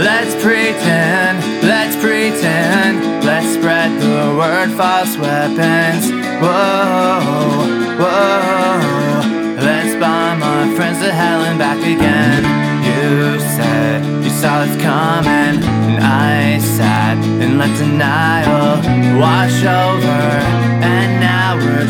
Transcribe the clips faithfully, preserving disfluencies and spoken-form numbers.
Let's pretend, let's pretend, let's spread the word, false weapons. Whoa, whoa, let's bomb our friends to hell and back again. You said you saw us coming, and I sat and let denial wash over, and now we're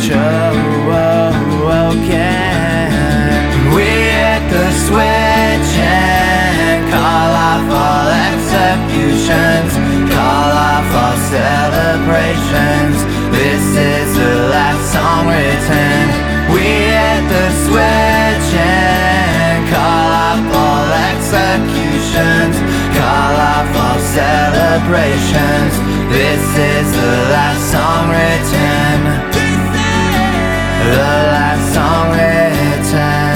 choking. We hit the switch and call off all executions, call off all celebrations. This is the last song written. We hit the switch and call off all executions, call off all celebrations. This is the last song written. The last song written.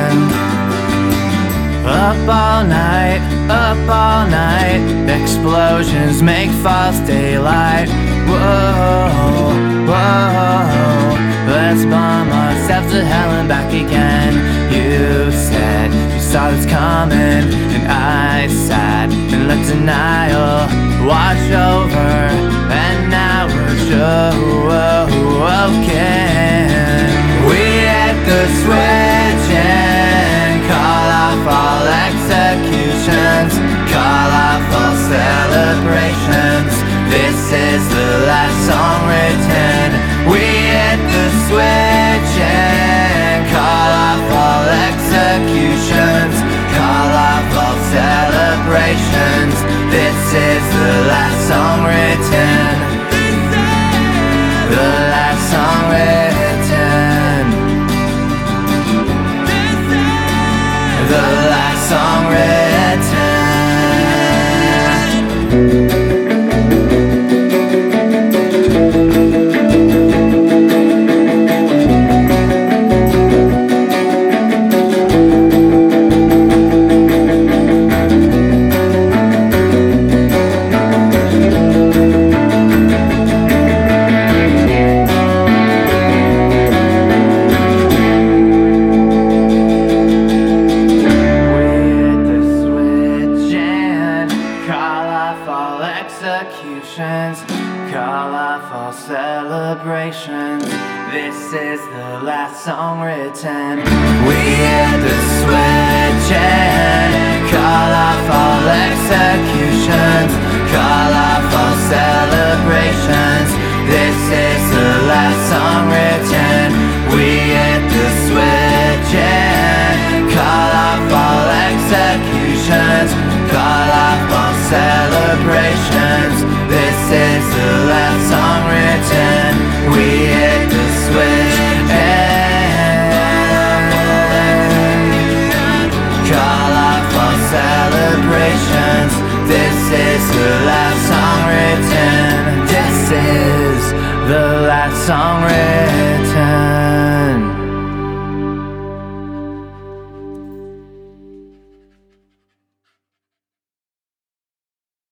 Up all night, up all night, explosions make false daylight. Whoa, whoa, let's bomb ourselves to hell and back again. You said you saw this coming, and I sat and let denial wash over, and now we're choking. We hit the switch and call off all executions, call off all celebrations. This is the last song written. We hit the switch and call off all executions, call off all celebrations. This is the last song written. The last song written. The last song written. Executions, call off all celebrations. This is the last song written. We hit the switch and call off all executions, call off all celebrations. This is the last song written. We hit the switch and call off all executions, call off all celebrations. This is the last song written. We hit the switch and call off all celebrations. This is the last song written. This is the last song written.